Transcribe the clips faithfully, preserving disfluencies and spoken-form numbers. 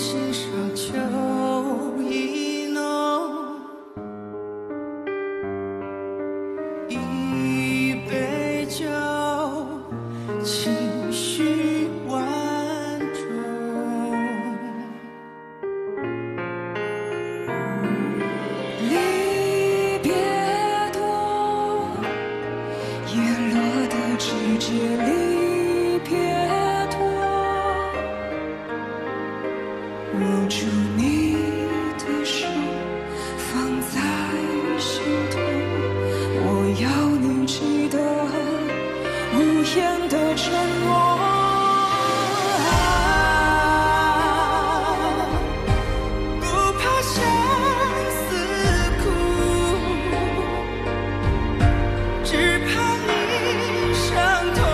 心上就已浓，一杯酒，情绪万种。离别多，叶落的季节离别多，握住你的手，放在心头，我要你记得无言的承诺。不怕相思苦，只怕你伤痛。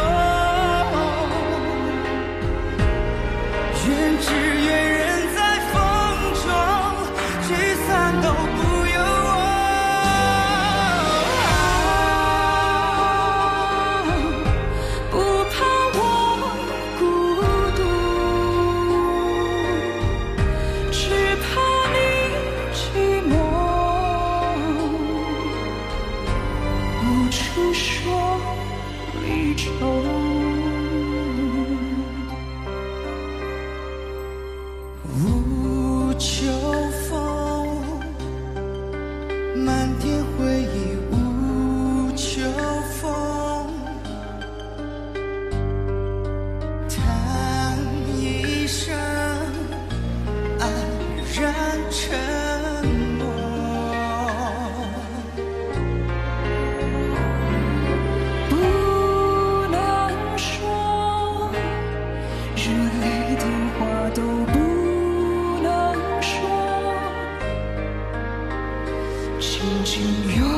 愿只愿人在风中，聚散都不由我。不怕我孤独，只怕你寂寞，无处说离愁。无秋风，漫天回忆无秋风，叹一声黯然沉默。不能说，热泪的话都不紧紧拥